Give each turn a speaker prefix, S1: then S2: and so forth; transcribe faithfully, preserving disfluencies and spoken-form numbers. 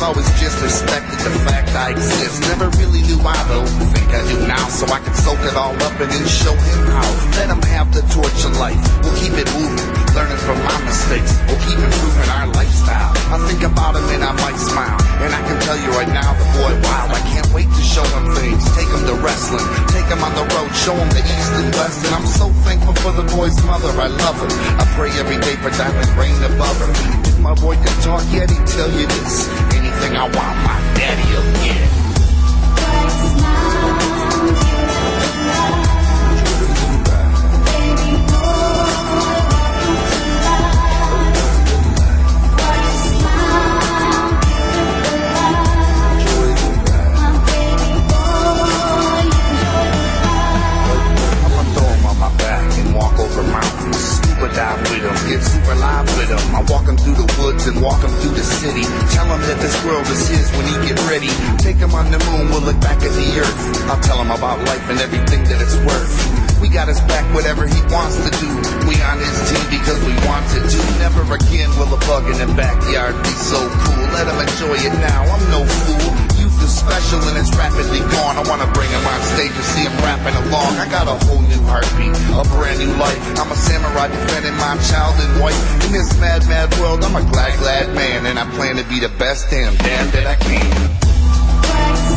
S1: always just respected the fact I exist. Never really knew I though, think I do now. So I can soak it all up and then show him how. Let him have the torch of life, we'll keep it moving. Learning from my mistakes, we'll keep improving our lifestyle. I think about him and I might smile. And I can tell you right now, the boy wild. I can't wait to show him things. Take him to wrestling, take him on the road, show him the east and west. And I'm so thankful for the boy's mother, I love her. I pray every day for diamond rain above her. If my boy can talk yet, he'd tell you this. Anything I want, my daddy'll get. Dive with him, get super live with him. I walk him through the woods and walk him through the city. Tell him that this world is his when he get ready. Take him on the moon, we'll look back at the earth. I'll tell him about life and everything that it's worth. We got his back, whatever he wants to do. We on his team because we want it to. Never again will a bug in the backyard be so cool. Let him enjoy it now, I'm no fool. Special and it's rapidly gone. I wanna bring him on stage and see him rapping along. I got a whole new heartbeat, a brand new life. I'm a samurai defending my child and wife. In this mad, mad world, I'm a glad, glad man. And I plan to be the best damn dad that I can.